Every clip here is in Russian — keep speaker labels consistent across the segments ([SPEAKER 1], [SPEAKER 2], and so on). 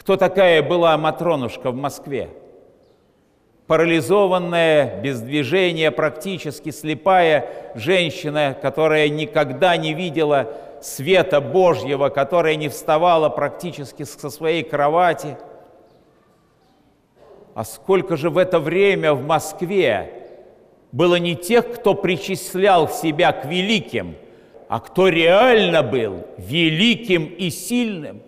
[SPEAKER 1] кто такая была Матронушка в Москве. Парализованная, без движения, практически слепая женщина, которая никогда не видела света Божьего, которая не вставала практически со своей кровати. А сколько же в это время в Москве было не тех, кто причислял себя к великим, а кто реально был великим и сильным.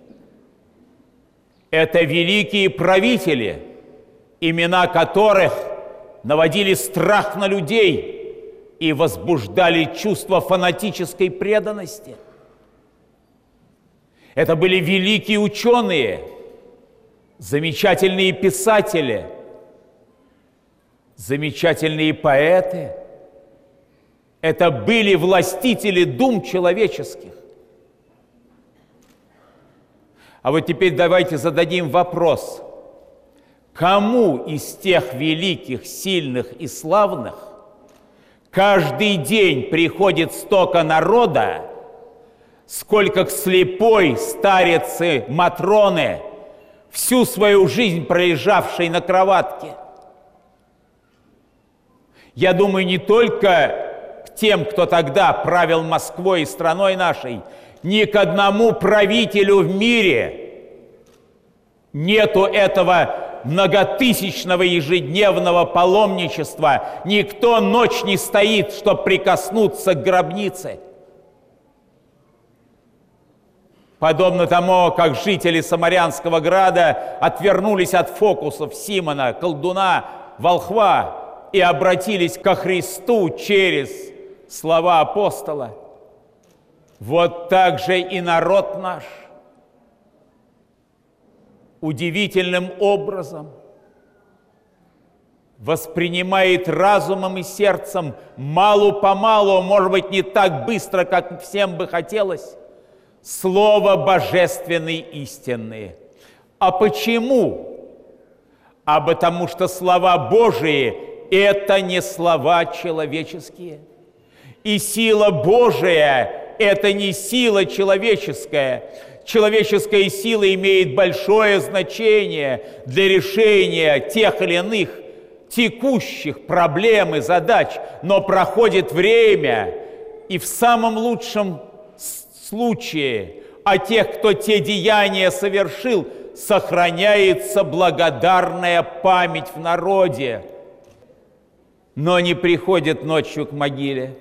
[SPEAKER 1] Это великие правители, имена которых наводили страх на людей и возбуждали чувство фанатической преданности. Это были великие ученые, замечательные писатели, замечательные поэты. Это были властители дум человеческих. А вот теперь давайте зададим вопрос. Кому из тех великих, сильных и славных каждый день приходит столько народа, сколько к слепой старице Матроны, всю свою жизнь пролежавшей на кроватке? Я думаю, не только к тем, кто тогда правил Москвой и страной нашей, ни к одному правителю в мире нету этого многотысячного ежедневного паломничества. Никто ночь не стоит, чтобы прикоснуться к гробнице. Подобно тому, как жители Самарянского града отвернулись от фокусов Симона, колдуна, волхва и обратились ко Христу через слова апостола. Вот так же и народ наш удивительным образом воспринимает разумом и сердцем малу-помалу, может быть, не так быстро, как всем бы хотелось, Слово божественной истины. А почему? А потому что слова Божии – это не слова человеческие. И сила Божия – это не сила человеческая. Человеческая сила имеет большое значение для решения тех или иных текущих проблем и задач, но проходит время, и в самом лучшем случае о тех, кто те деяния совершил, сохраняется благодарная память в народе, но не приходит ночью к могиле,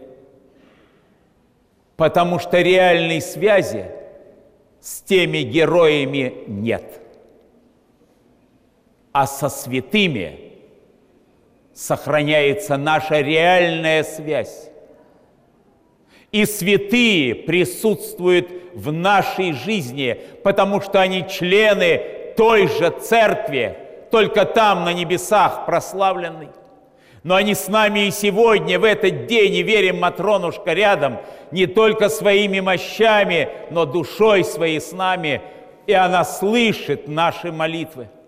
[SPEAKER 1] потому что реальной связи с теми героями нет. А со святыми сохраняется наша реальная связь. И святые присутствуют в нашей жизни, потому что они члены той же церкви, только там, на небесах, прославленной. Но они с нами и сегодня, в этот день, и верим, Матронушка рядом, не только своими мощами, но душой своей с нами, и она слышит наши молитвы.